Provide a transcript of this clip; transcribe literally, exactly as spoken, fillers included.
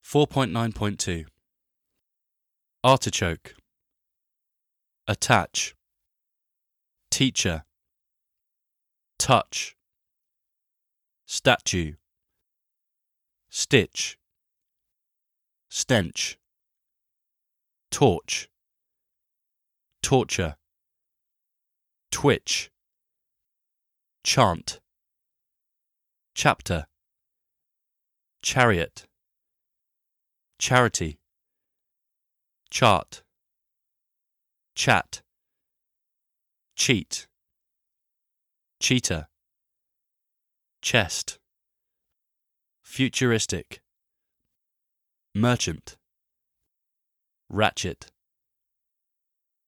four point nine point two. Artichoke. Attach. Teacher. Touch. Statue. Stitch. Stench. Torch. Torture. Twitch. Chant. Chapter. Chariot. Charity. Chart. Chat. Cheat. Cheetah. Chest. Futuristic. Merchant. Ratchet.